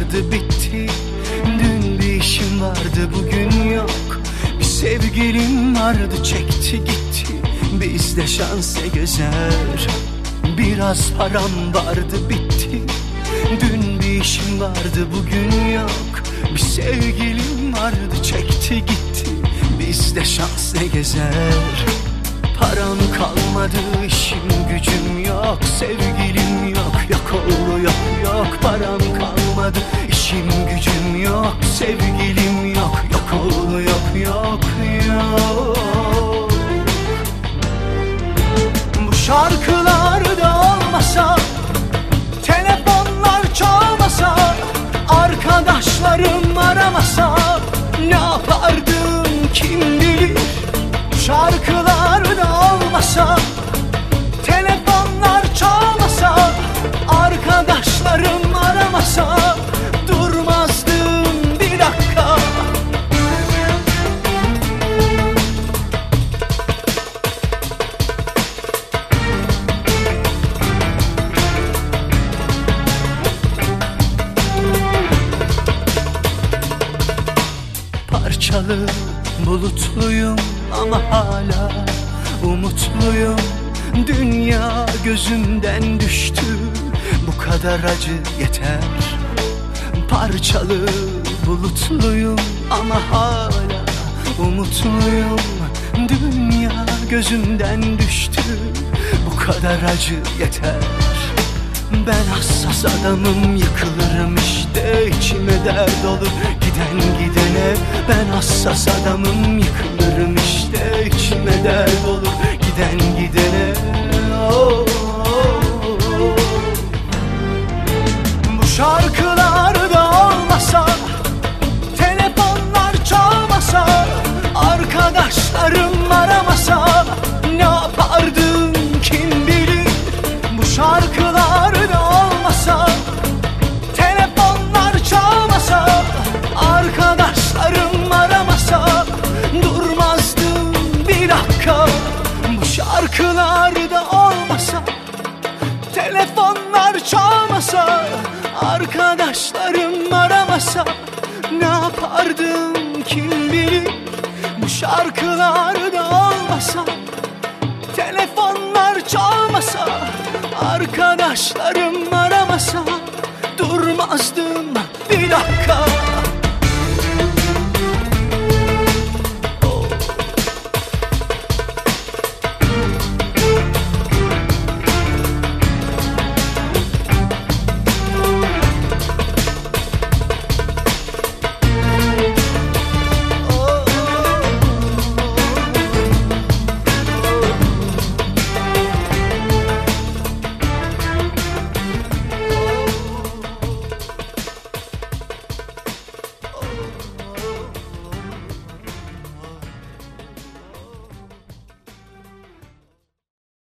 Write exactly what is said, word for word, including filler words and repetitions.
vardı bitti. Dün bir işim vardı bugün yok. Bir sevgilim vardı çekti gitti. Bizde şans ne gezer. Biraz param vardı bitti. Dün bir işim vardı bugün yok. Bir sevgilim vardı çekti gitti. Bizde şans ne gezer. Param kalmadı, işim gücüm yok. Sevgilim yok, yok oldu yok yok. Param kalmadı, işim gücüm yok. Sevgilim yok, yok oldu yok yok yok. Bu şarkılar da olmasa, telefonlar çalmasa, arkadaşlarım aramasa, ne yapardım kim bilir. Şarkılar da olmasa, telefonlar çalmasa, arkadaşlarım aramasa, durmazdım bir dakika. Parçalı, bulutluyum ama hala umutluyum. Dünya gözümden düştü, bu kadar acı yeter. Parçalı, bulutluyum ama hala umutluyum. Dünya gözümden düştü, bu kadar acı yeter. Ben hassas adamım, yıkılırım işte, içime dert olur giden gidene. Ben hassas adamım, yıkılırım işte, içime dert olur giden gidene. Oh, oh, oh. Bu şarkılar da olmasa, telefonlar çalmasa, arkadaşlarım aramasa, ne yapardım kim bilir. Bu şarkılar da olmasa, telefonlar çalmasa, arkadaşlarım aramasa, durmazdım bir dakika. Bu şarkılar da olmasa, telefonlar çalmasa, arkadaşlarım aramasa, ne yapardım kim bilir. Bu şarkılar